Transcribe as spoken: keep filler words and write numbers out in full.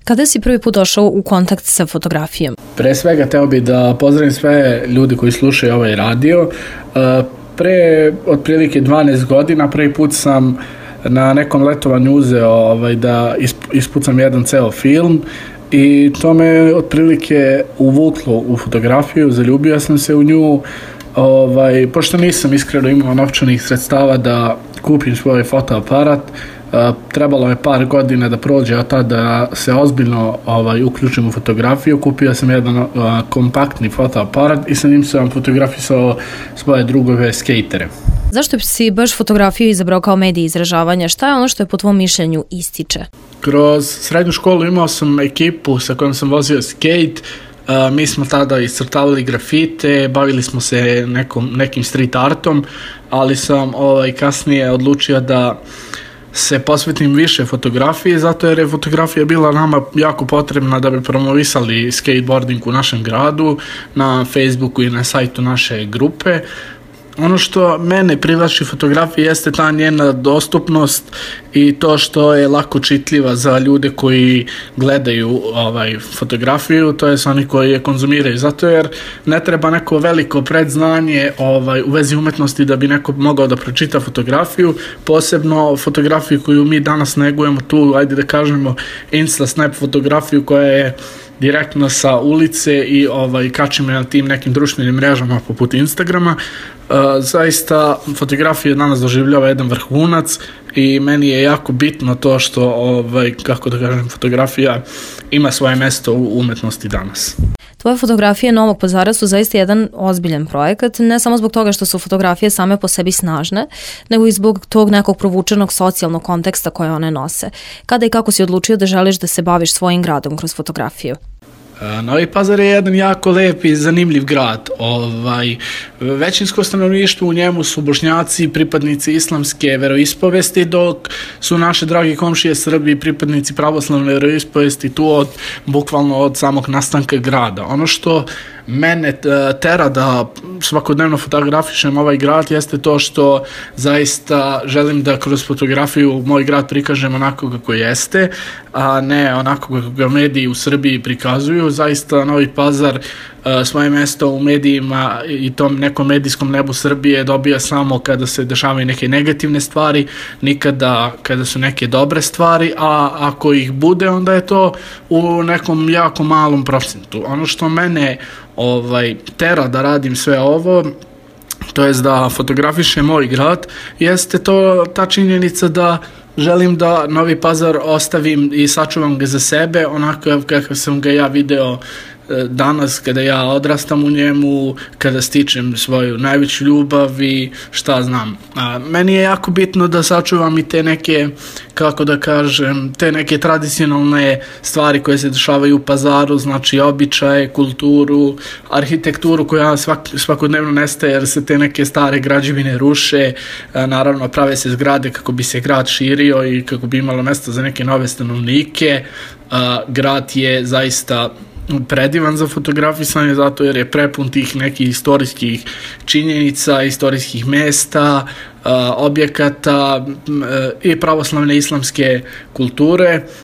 Kada si prvi put došao u kontakt sa fotografijom? Pre svega teo bih da pozdravim sve ljudi koji slušaju ovaj radio. Pre otprilike dvanaest godina prvi put sam na nekom letovanju uzeo ovaj, da ispucam jedan ceo film i to me otprilike uvuklo u fotografiju, zaljubio sam se u nju. Ovaj, pošto nisam iskreno imao novčanih sredstava da kupim svoj fotoaparat, Uh, trebalo je par godina da prođe od tada da se ozbiljno ovaj, uključim u fotografiju. Kupio sam jedan uh, kompaktni fotoaparat i sa njim sam fotografisao svoje drugove skejtere. Zašto si baš fotografiju izabrao kao medij izražavanja? Šta je ono što je po tvom mišljenju ističe? Kroz srednju školu imao sam ekipu sa kojom sam vozio skejt. Uh, mi smo tada iscrtavali grafite, bavili smo se nekom, nekim street artom, ali sam ovaj, kasnije odlučio da se posvetim više fotografiji, zato jer je fotografija bila nama jako potrebna da bi promovisali skateboarding u našem gradu, na Facebooku i na sajtu naše grupe. Ono što mene privlači fotografiji jeste ta njena dostupnost i to što je lako čitljiva za ljude koji gledaju ovaj, fotografiju, to je oni koji je konzumiraju. Zato jer ne treba neko veliko predznanje ovaj, u vezi umetnosti da bi neko mogao da pročita fotografiju, posebno fotografiju koju mi danas negujemo tu, ajde da kažemo, Insta Snap fotografiju koja je direktno sa ulice i ovaj, kačimo na tim nekim društvenim mrežama poput Instagrama. Uh, zaista fotografija danas doživljava jedan vrhunac i meni je jako bitno to što, ovaj, kako da kažem, fotografija ima svoje mesto u umetnosti danas. Tvoje fotografije Novog Pazara su zaista jedan ozbiljan projekat, ne samo zbog toga što su fotografije same po sebi snažne, nego i zbog tog nekog provučenog socijalnog konteksta koje one nose. Kada i kako si odlučio da želiš da se baviš svojim gradom kroz fotografiju? Novi Pazar je jedan jako lep i zanimljiv grad. Ovaj, većinsko stanovništvo u njemu su Bošnjaci, pripadnici islamske veroispovesti, dok su naše dragi komšije Srbi pripadnici pravoslavne veroispovesti tu od, bukvalno od samog nastanka grada. Ono što mene tera da svakodnevno fotografišem ovaj grad jeste to što zaista želim da kroz fotografiju moj grad prikažem onako kako jeste, a ne onako kako ga mediji u Srbiji prikazuju. Zaista Novi Pazar svoje mesto u medijima i tom nekom medijskom nebu Srbije dobija samo kada se dešavaju neke negativne stvari, nikada kada su neke dobre stvari, a ako ih bude onda je to u nekom jako malom procentu. Ono što mene ovaj, tera da radim sve ovo, to jest da fotografišem moj grad, jeste to ta činjenica da želim da Novi Pazar ostavim i sačuvam ga za sebe, onako kako sam ga ja video danas kada ja odrastam u njemu, kada stičem svoju najveću ljubav i šta znam. A, meni je jako bitno da sačuvam i te neke, kako da kažem, te neke tradicionalne stvari koje se dešavaju u Pazaru, znači običaje, kulturu, arhitekturu koja svak, svakodnevno nestaje jer se te neke stare građevine ruše, a, naravno prave se zgrade kako bi se grad širio i kako bi imalo mesta za neke nove stanovnike. A, grad je zaista predivan za fotografisanje zato jer je prepun tih nekih istorijskih činjenica, istorijskih mesta, objekata i pravoslavne islamske kulture.